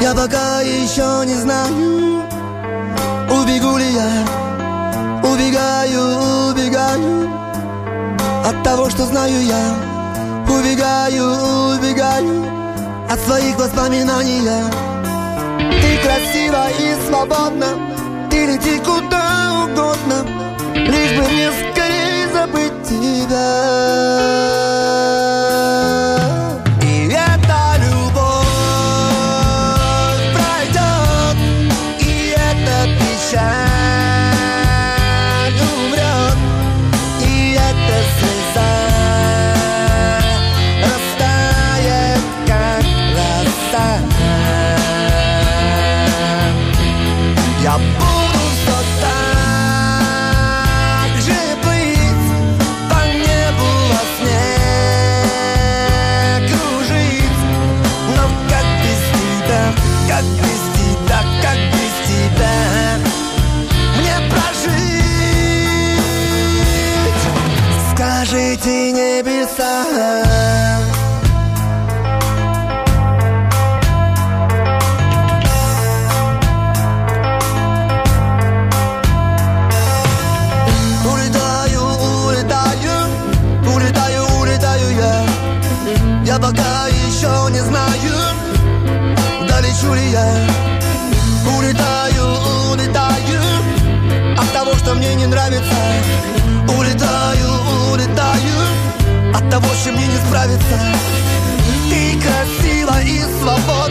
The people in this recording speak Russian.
Я пока еще не знаю, убегу ли я. Убегаю, убегаю от того, что знаю я. Убегаю, убегаю от своих воспоминаний я. Ты красива и свободна, ты лети куда угодно, лишь бы мне скорее забыть тебя. Я буду все так же плыть по небу во сне, кружить. Но как без тебя, как без тебя, как без тебя мне прожить? Скажите, небеса. Я пока еще не знаю, долечу ли я. Улетаю, улетаю от того, что мне не нравится. Улетаю, улетаю от того, что мне не справиться. Ты красива и свободна.